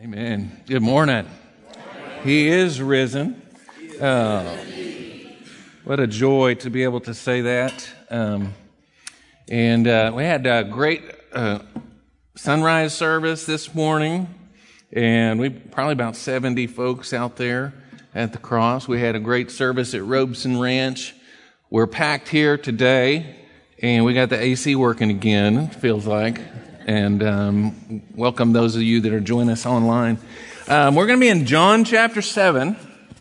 Amen. Good morning. He is risen. What a joy to be able to say that. We had a great sunrise service this morning, and we probably about 70 folks out there at the cross. We had a great service at Robeson Ranch. We're packed here today, and we got the AC working again, it feels like. And welcome those of you that are joining us online. We're going to be in John chapter 7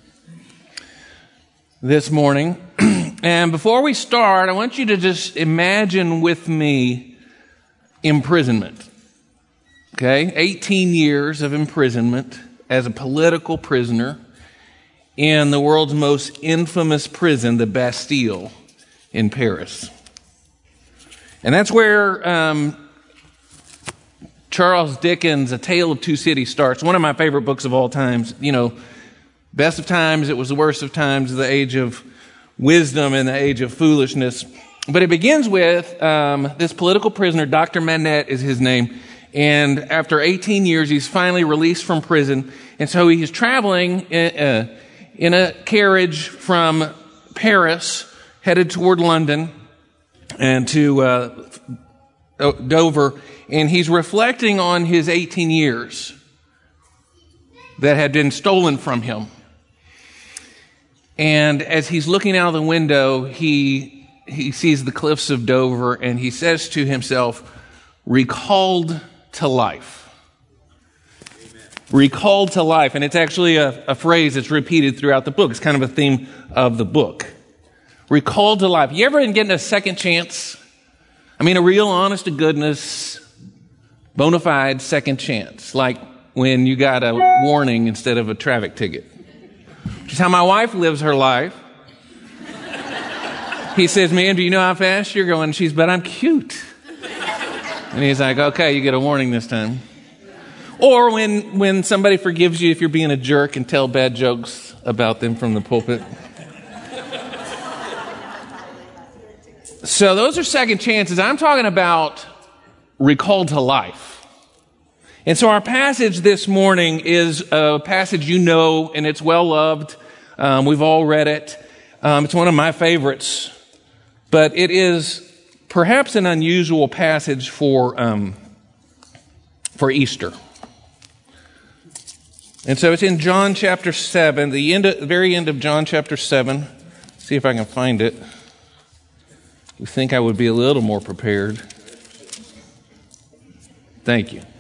this morning. And before we start, I want you to just imagine with me imprisonment. Okay? 18 years of imprisonment as a political prisoner in the world's most infamous prison, the Bastille in Paris. And that's where Charles Dickens' A Tale of Two Cities starts. One of my favorite books of all times. You know, best of times, it was the worst of times, the age of wisdom and the age of foolishness. But it begins with this political prisoner, Dr. Manette is his name. And after 18 years, he's finally released from prison. And so he's traveling in a carriage from Paris, headed toward London and to Dover, and he's reflecting on his 18 years that had been stolen from him. And as he's looking out of the window, he sees the cliffs of Dover, and he says to himself, recalled to life. Amen. Recalled to life. And it's actually a phrase that's repeated throughout the book. It's kind of a theme of the book. Recalled to life. You ever been getting a second chance? I mean, a real honest to goodness, bona fide second chance. Like when you got a warning instead of a traffic ticket. Which is how my wife lives her life. He says, man, do you know how fast you're going? She's, but I'm cute. And he's like, okay, you get a warning this time. Or when somebody forgives you if you're being a jerk and tell bad jokes about them from the pulpit. So those are second chances. I'm talking about recalled to life. And so our passage this morning is a passage you know, and it's well loved. We've all read it. It's one of my favorites. But it is perhaps an unusual passage for Easter. And so it's in John chapter 7, the very end of John chapter 7. Let's see if I can find it. You think I would be a little more prepared. Thank you.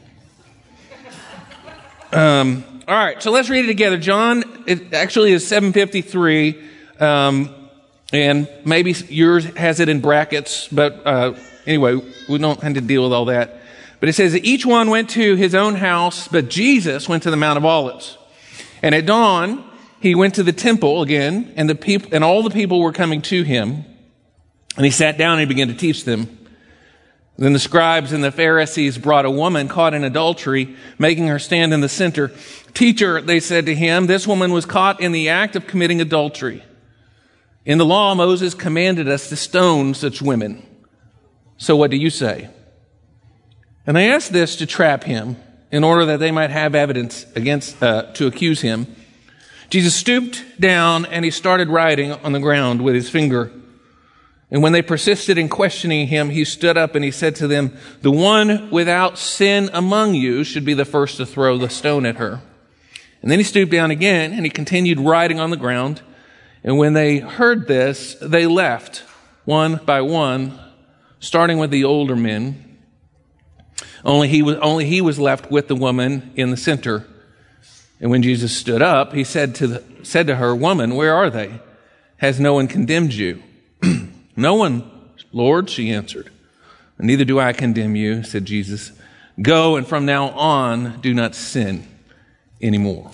All right, so let's read it together. John, it actually is 7:53, and maybe yours has it in brackets, but anyway, we don't have to deal with all that. But it says that each one went to his own house, but Jesus went to the Mount of Olives. And at dawn, he went to the temple again, and all the people were coming to him. And he sat down and he began to teach them. Then the scribes and the Pharisees brought a woman caught in adultery, making her stand in the center. Teacher, they said to him, this woman was caught in the act of committing adultery. In the law, Moses commanded us to stone such women. So what do you say? And they asked this to trap him, in order that they might have evidence to accuse him. Jesus stooped down and he started writing on the ground with his finger. And when they persisted in questioning him, he stood up and he said to them, the one without sin among you should be the first to throw the stone at her. And then he stooped down again and he continued writing on the ground. And when they heard this, they left one by one, starting with the older men. Only he was left with the woman in the center. And when Jesus stood up, he said to her, woman, where are they? Has no one condemned you? No one, Lord, she answered. Neither do I condemn you, said Jesus. Go, and from now on, do not sin anymore.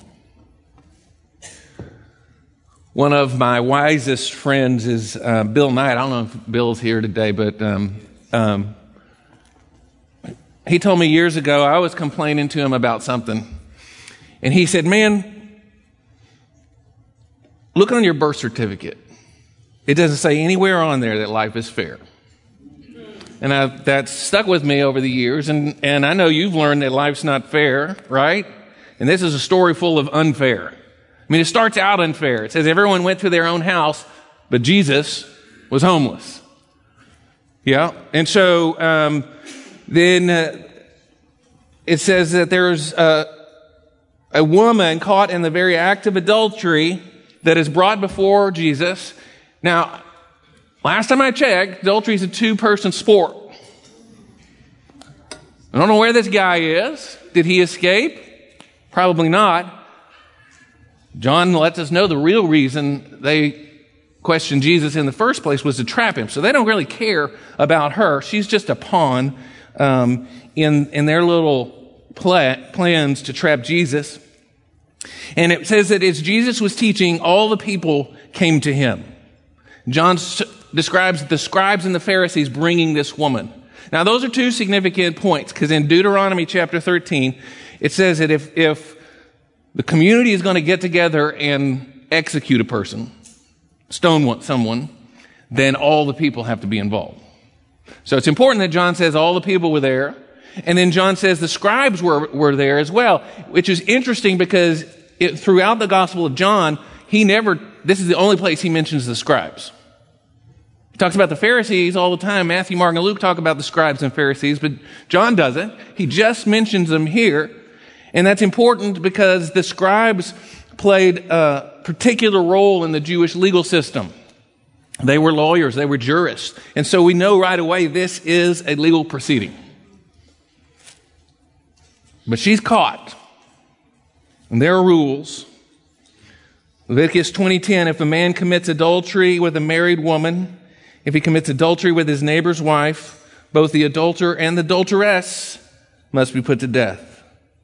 One of my wisest friends is Bill Knight. I don't know if Bill's here today, but he told me years ago, I was complaining to him about something. And he said, man, look on your birth certificate. It doesn't say anywhere on there that life is fair. And that's stuck with me over the years. And I know you've learned that life's not fair, right? And this is a story full of unfair. I mean, it starts out unfair. It says everyone went to their own house, but Jesus was homeless. Yeah. And so then it says that there's a woman caught in the very act of adultery that is brought before Jesus. Now, last time I checked, adultery is a two-person sport. I don't know where this guy is. Did he escape? Probably not. John lets us know the real reason they questioned Jesus in the first place was to trap him. So they don't really care about her. She's just a pawn in their little plans to trap Jesus. And it says that as Jesus was teaching, all the people came to him. John describes the scribes and the Pharisees bringing this woman. Now, those are two significant points, because in Deuteronomy chapter 13, it says that if the community is going to get together and execute a person, stone someone, then all the people have to be involved. So it's important that John says all the people were there. And then John says the scribes were there as well, which is interesting because throughout the Gospel of John, this is the only place he mentions the scribes. He talks about the Pharisees all the time. Matthew, Mark, and Luke talk about the scribes and Pharisees, but John doesn't. He just mentions them here. And that's important because the scribes played a particular role in the Jewish legal system. They were lawyers. They were jurists. And so we know right away this is a legal proceeding. But she's caught. And there are rules. Leviticus 20:10, if a man commits adultery with a married woman, if he commits adultery with his neighbor's wife, both the adulterer and the adulteress must be put to death.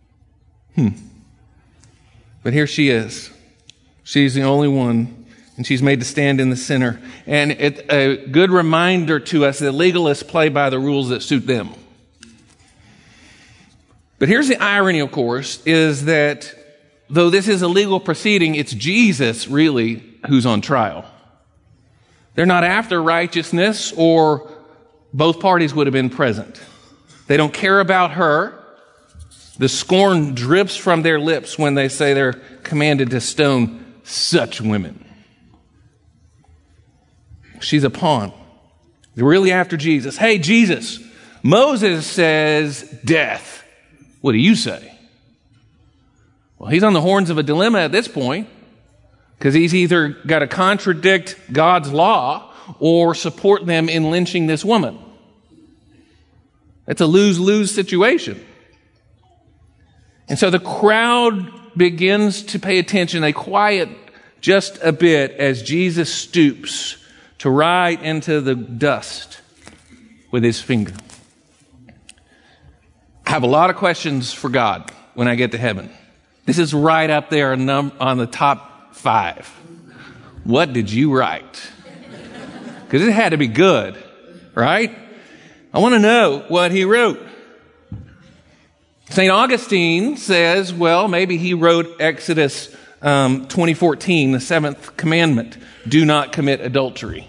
But here she is. She's the only one, and she's made to stand in the center. And it's a good reminder to us that legalists play by the rules that suit them. But here's the irony, of course, is that though this is a legal proceeding, it's Jesus really who's on trial. They're not after righteousness, or both parties would have been present. They don't care about her. The scorn drips from their lips when they say they're commanded to stone such women. She's a pawn. They're really after Jesus. Hey, Jesus, Moses says death. What do you say? Well, he's on the horns of a dilemma at this point, because he's either got to contradict God's law or support them in lynching this woman. It's a lose-lose situation. And so the crowd begins to pay attention. They quiet just a bit as Jesus stoops to write into the dust with his finger. I have a lot of questions for God when I get to heaven. This is right up there on the top 5. What did you write? Because it had to be good, right? I want to know what he wrote. St. Augustine says, well, maybe he wrote Exodus 20:14, the 7th commandment, do not commit adultery.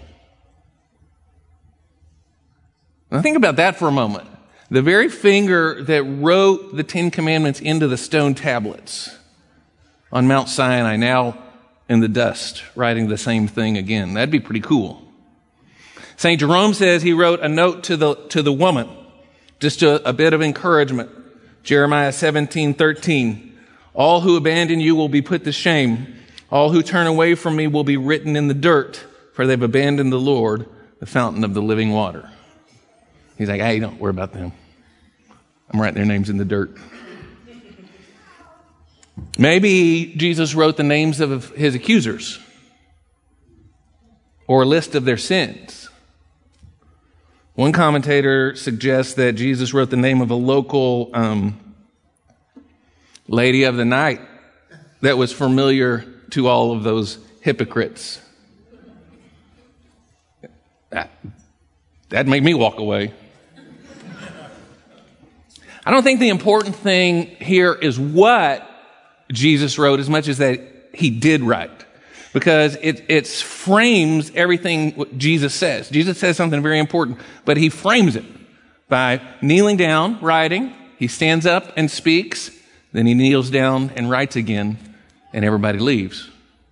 Now think about that for a moment. The very finger that wrote the 10 commandments into the stone tablets on Mount Sinai, now in the dust, writing the same thing again. That'd be pretty cool. St. Jerome says he wrote a note to the woman, just a bit of encouragement. Jeremiah 17:13. All who abandon you will be put to shame. All who turn away from me will be written in the dirt, for they've abandoned the Lord, the fountain of the living water. He's like, hey, don't worry about them. I'm writing their names in the dirt. Maybe Jesus wrote the names of his accusers, or a list of their sins. One commentator suggests that Jesus wrote the name of a local lady of the night that was familiar to all of those hypocrites. That'd make me walk away. I don't think the important thing here is what Jesus wrote as much as that he did write, because it frames everything what Jesus says. Jesus says something very important, but he frames it by kneeling down, writing. He stands up and speaks. Then he kneels down and writes again, and everybody leaves.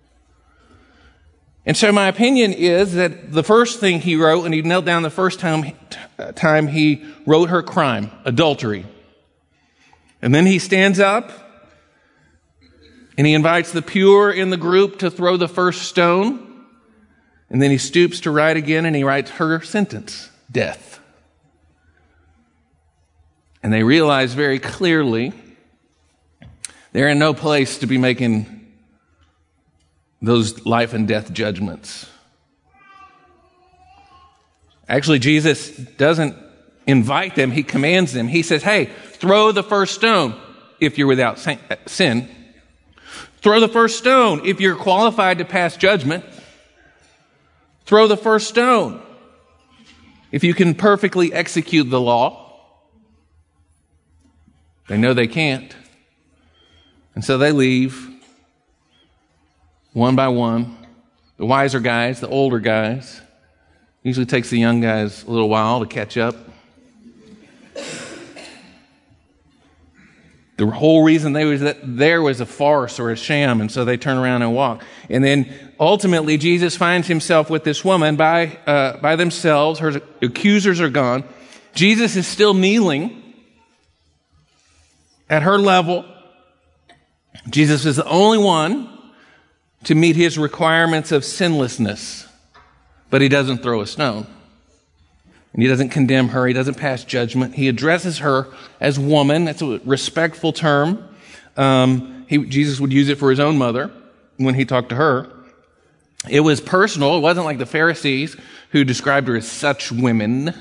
And so my opinion is that the first thing he wrote, and he knelt down the first time he wrote her crime, adultery. And then he stands up, and he invites the pure in the group to throw the first stone. And then he stoops to write again, and he writes her sentence, death. And they realize very clearly they're in no place to be making those life and death judgments. Actually, Jesus doesn't invite them, he commands them. He says, hey, throw the first stone if you're without sin. Throw the first stone if you're qualified to pass judgment. Throw the first stone if you can perfectly execute the law. They know they can't. And so they leave one by one. The wiser guys, the older guys. Usually takes the young guys a little while to catch up. The whole reason they was there was a farce or a sham, and so they turn around and walk. And then ultimately Jesus finds himself with this woman by themselves. Her accusers are gone. Jesus is still kneeling at her level. Jesus is the only one to meet his requirements of sinlessness, but he doesn't throw a stone. And he doesn't condemn her. He doesn't pass judgment. He addresses her as woman. That's a respectful term. Jesus would use it for his own mother when he talked to her. It was personal. It wasn't like the Pharisees who described her as such women.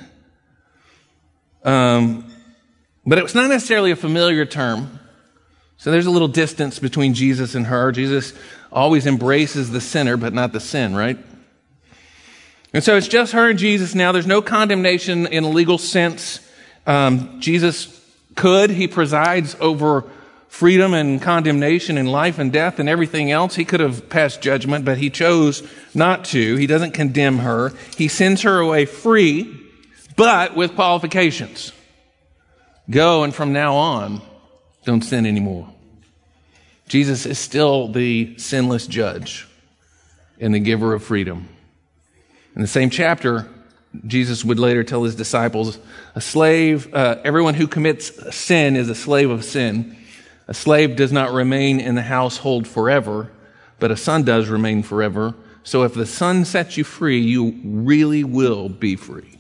But it was not necessarily a familiar term. So there's a little distance between Jesus and her. Jesus always embraces the sinner, but not the sin, right? And so it's just her and Jesus now. There's no condemnation in a legal sense. Jesus he presides over freedom and condemnation and life and death and everything else. He could have passed judgment, but he chose not to. He doesn't condemn her. He sends her away free, but with qualifications. Go, and from now on, don't sin anymore. Jesus is still the sinless judge and the giver of freedom. In the same chapter, Jesus would later tell his disciples, everyone who commits sin is a slave of sin. A slave does not remain in the household forever, but a son does remain forever. So if the Son sets you free, you really will be free.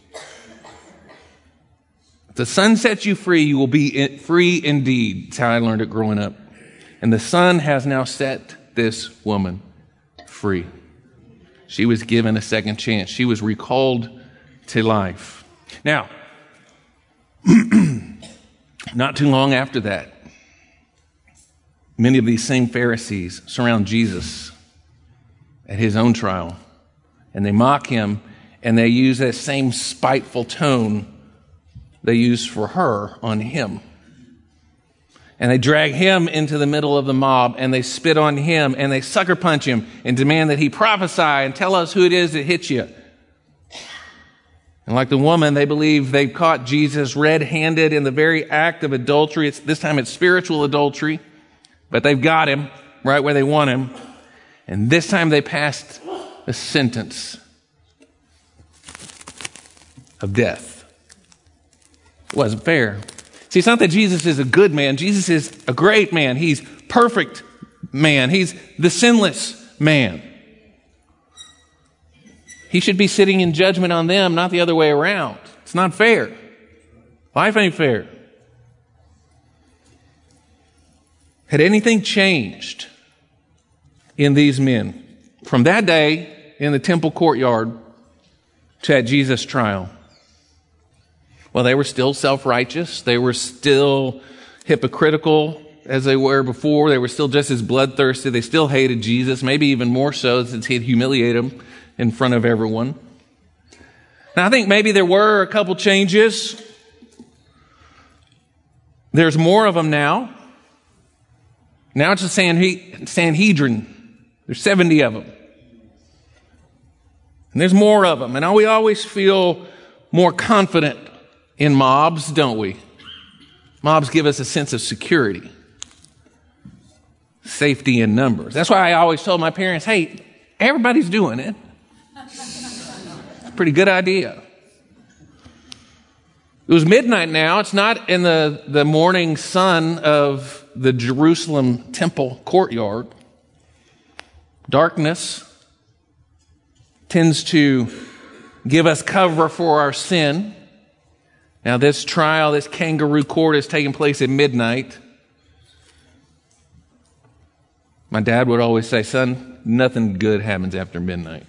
If the Son sets you free, you will be free indeed. That's how I learned it growing up. And the Son has now set this woman free. She was given a second chance. She was recalled to life. Now, not too long after that, many of these same Pharisees surround Jesus at his own trial, and they mock him, and they use that same spiteful tone they used for her on him. And they drag him into the middle of the mob, and they spit on him, and they sucker punch him and demand that he prophesy and tell us who it is that hit you. And like the woman, they believe they've caught Jesus red-handed in the very act of adultery. This time it's spiritual adultery, but they've got him right where they want him. And this time they passed a sentence of death. It wasn't fair. See, it's not that Jesus is a good man. Jesus is a great man. He's perfect man. He's the sinless man. He should be sitting in judgment on them, not the other way around. It's not fair. Life ain't fair. Had anything changed in these men from that day in the temple courtyard to at Jesus' trial? Well, they were still self-righteous. They were still hypocritical as they were before. They were still just as bloodthirsty. They still hated Jesus, maybe even more so since he'd humiliate them in front of everyone. Now, I think maybe there were a couple changes. There's more of them now. Now it's a Sanhedrin. There's 70 of them. And there's more of them. And we always feel more confident in mobs, don't we? Mobs give us a sense of security. safety in numbers. That's why I always told my parents, hey, everybody's doing it. It's a pretty good idea. It was midnight now. It's not in the morning sun of the Jerusalem temple courtyard. Darkness tends to give us cover for our sin. Now, this trial, this kangaroo court is taking place at midnight. My dad would always say, son, nothing good happens after midnight.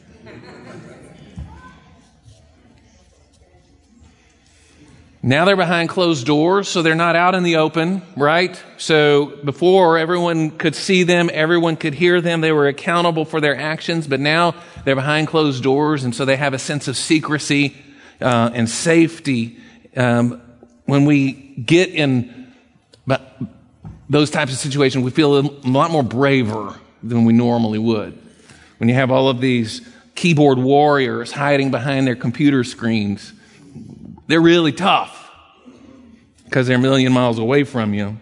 Now they're behind closed doors, so they're not out in the open, right? So before, everyone could see them, everyone could hear them, they were accountable for their actions, but now they're behind closed doors, and so they have a sense of secrecy and safety. When we get in those types of situations, we feel a lot more braver than we normally would. When you have all of these keyboard warriors hiding behind their computer screens, they're really tough because they're a million miles away from you.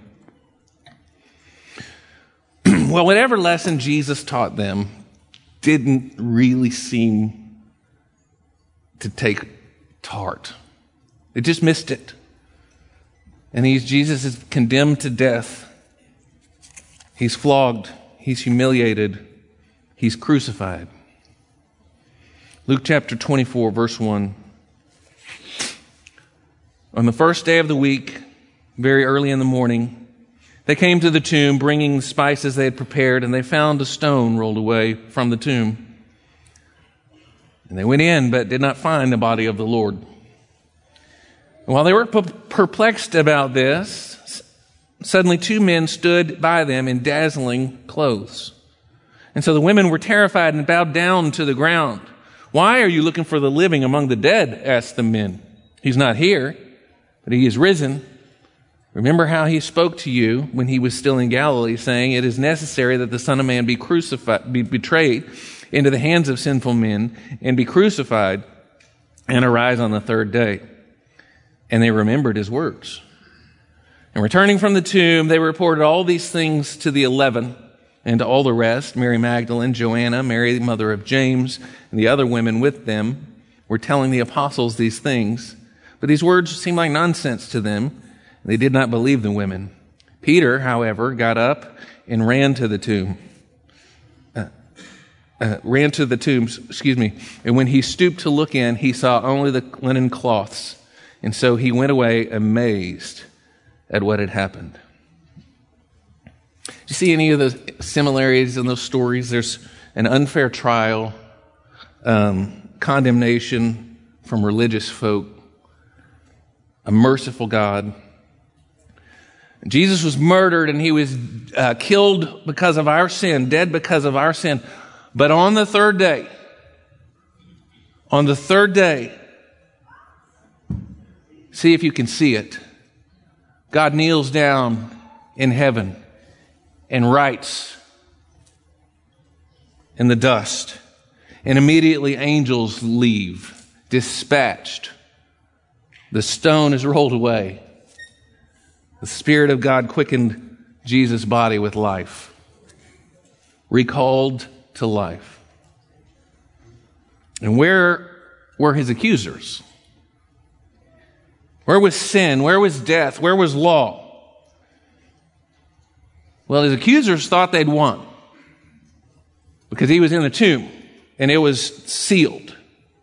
Well, whatever lesson Jesus taught them didn't really seem to take to heart. They just missed it. And Jesus is condemned to death. He's flogged. He's humiliated. He's crucified. Luke chapter 24, verse 1. On the first day of the week, very early in the morning, they came to the tomb bringing the spices they had prepared, and they found a stone rolled away from the tomb. And they went in, but did not find the body of the Lord. And while they were perplexed about this, suddenly two men stood by them in dazzling clothes. And so the women were terrified and bowed down to the ground. Why are you looking for the living among the dead? Asked the men. He's not here, but he is risen. Remember how he spoke to you when he was still in Galilee, saying, it is necessary that the Son of Man be crucified, be betrayed into the hands of sinful men, and be crucified, and arise on the third day. And they remembered his words. And returning from the tomb, they reported all these things to the 11 and to all the rest. Mary Magdalene, Joanna, Mary, the mother of James, and the other women with them were telling the apostles these things. But these words seemed like nonsense to them, and they did not believe the women. Peter, however, got up and ran to the tomb. And when he stooped to look in, he saw only the linen cloths. And so he went away amazed at what had happened. Do you see any of the similarities in those stories? There's an unfair trial, condemnation from religious folk, a merciful God. Jesus was murdered and he was killed because of our sin, dead because of our sin. But on the third day, see if you can see it. God kneels down in heaven and writes in the dust. And immediately angels leave, dispatched. The stone is rolled away. The Spirit of God quickened Jesus' body with life, recalled to life. And where were his accusers? Where was sin? Where was death? Where was law? Well, his accusers thought they'd won because he was in the tomb and it was sealed.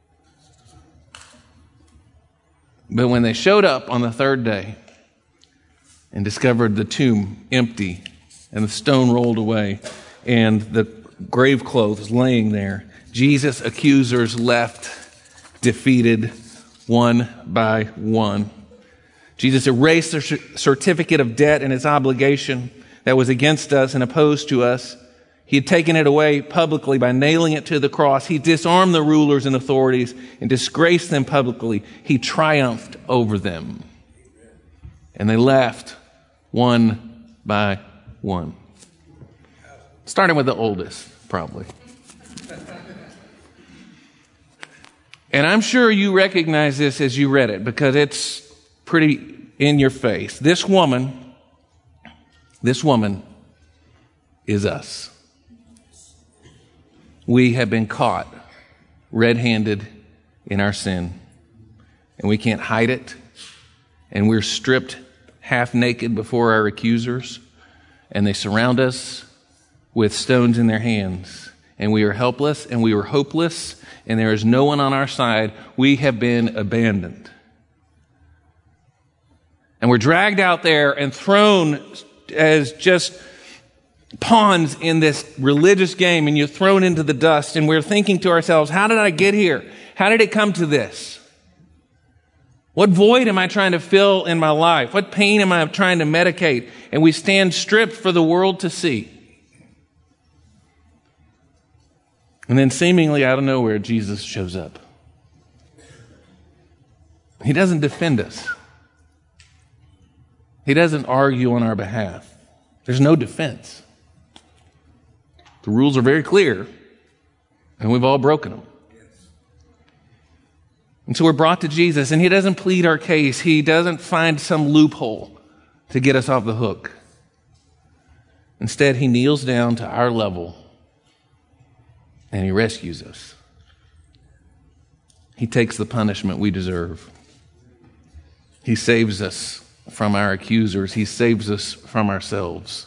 But when they showed up on the third day and discovered the tomb empty and the stone rolled away and the grave clothes laying there, Jesus' accusers left defeated one by one. Jesus erased the certificate of debt and its obligation that was against us and opposed to us. He had taken it away publicly by nailing it to the cross. He disarmed the rulers and authorities and disgraced them publicly. He triumphed over them. And they left one by one. Starting with the oldest, probably. And I'm sure you recognize this as you read it because it's pretty in your face. This woman is us. We have been caught red-handed in our sin, and we can't hide it, and we're stripped half naked before our accusers, and they surround us with stones in their hands, and we are helpless, and we are hopeless, and there is no one on our side. We have been abandoned. And we're dragged out there and thrown as just pawns in this religious game, and you're thrown into the dust, and we're thinking to ourselves, how did I get here? How did it come to this? What void am I trying to fill in my life? What pain am I trying to medicate? And we stand stripped for the world to see. And then seemingly out of nowhere, Jesus shows up. He doesn't defend us. He doesn't argue on our behalf. There's no defense. The rules are very clear, and we've all broken them. And so we're brought to Jesus, and he doesn't plead our case. He doesn't find some loophole to get us off the hook. Instead, he kneels down to our level, and he rescues us. He takes the punishment we deserve. He saves us from our accusers. He saves us from ourselves.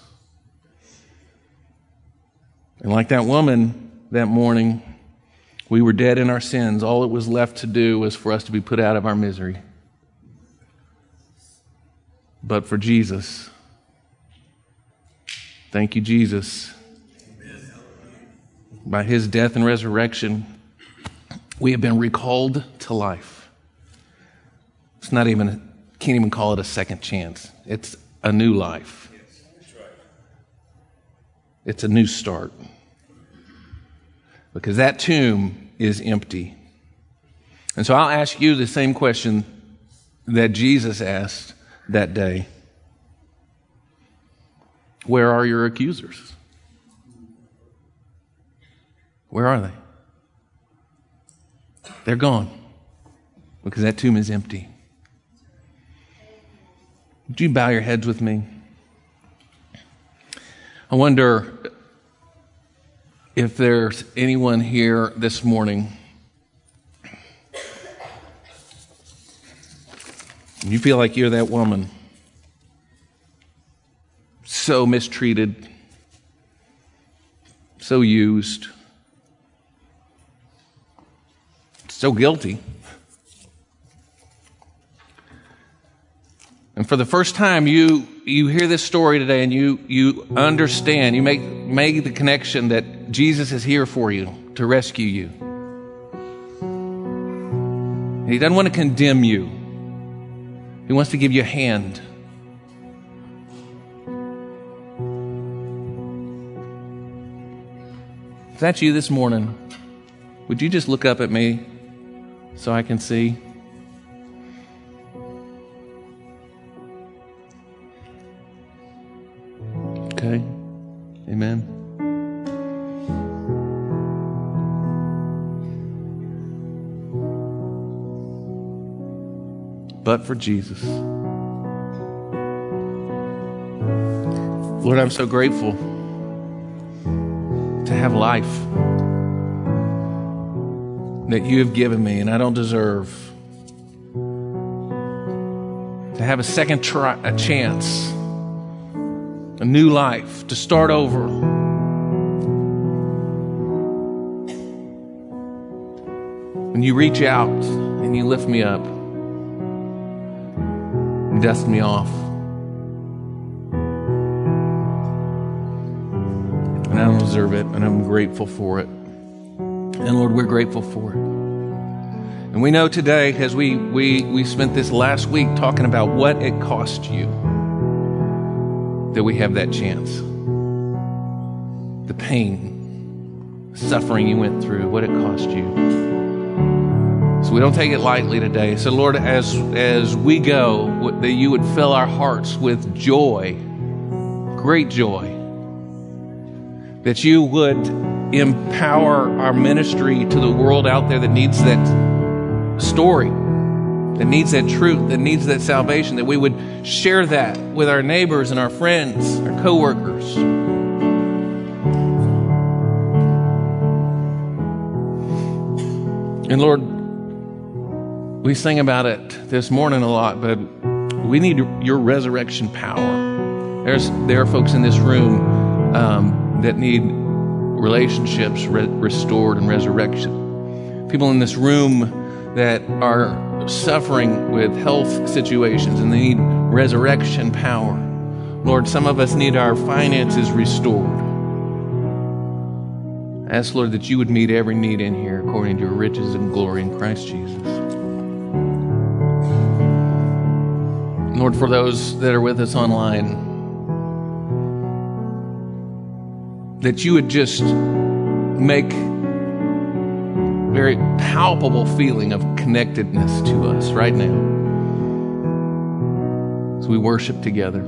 And like that woman that morning, we were dead in our sins. All it was left to do was for us to be put out of our misery. But for Jesus, thank you, Jesus. By his death and resurrection, we have been recalled to life. It's not even, can't even call it a second chance. It's a new life. It's a new start. Because that tomb is empty. And so I'll ask you the same question that Jesus asked that day. Where are your accusers? Where are they? They're gone. Because that tomb is empty. Would you bow your heads with me? I wonder if there's anyone here this morning, you feel like you're that woman, so mistreated, so used, so guilty. And for the first time, you hear this story today, and you understand, you make the connection that Jesus is here for you to rescue you. And he doesn't want to condemn you. He wants to give you a hand. If that's you this morning, would you just look up at me so I can see? Okay. Amen. But for Jesus. Lord, I'm so grateful to have life that you have given me and I don't deserve. To have a second a chance. A new life, to start over. When you reach out and you lift me up and dust me off. And I don't deserve it, and I'm grateful for it. And Lord, we're grateful for it. And we know today, as we spent this last week talking about what it cost you, that we have that chance. The pain, suffering you went through, what it cost you. So we don't take it lightly today. So Lord, as we go, that you would fill our hearts with joy, great joy. That you would empower our ministry to the world out there that needs that story, that needs that truth, that needs that salvation, that we would share that with our neighbors and our friends, our coworkers. And Lord, we sing about it this morning a lot, but we need your resurrection power. There are folks in this room that need relationships restored and resurrection. People in this room that are suffering with health situations and they need resurrection power. Lord, some of us need our finances restored. I ask, Lord, that you would meet every need in here according to your riches and glory in Christ Jesus. Lord, for those that are with us online, that you would just make very palpable feeling of connectedness to us right now as we worship together.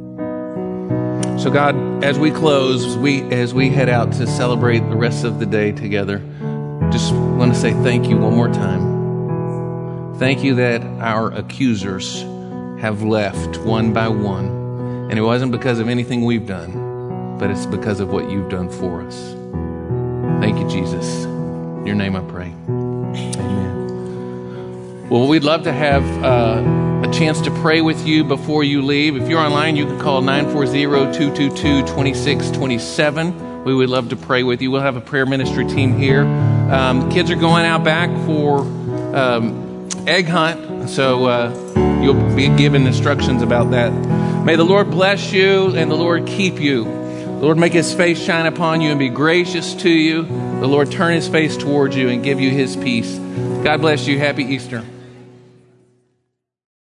So God, as we close, as we head out to celebrate the rest of the day together, just want to say thank you one more time. Thank you that our accusers have left one by one. And it wasn't because of anything we've done, but it's because of what you've done for us. Thank you, Jesus. In your name I pray. Amen. Well, we'd love to have a chance to pray with you before you leave. If you're online, you can call 940-222-2627. We would love to pray with you. We'll have a prayer ministry team here. Kids are going out back for egg hunt, so you'll be given instructions about that. May the Lord bless you and the Lord keep you. The Lord make his face shine upon you and be gracious to you. The Lord turn his face towards you and give you his peace. God bless you. Happy Easter.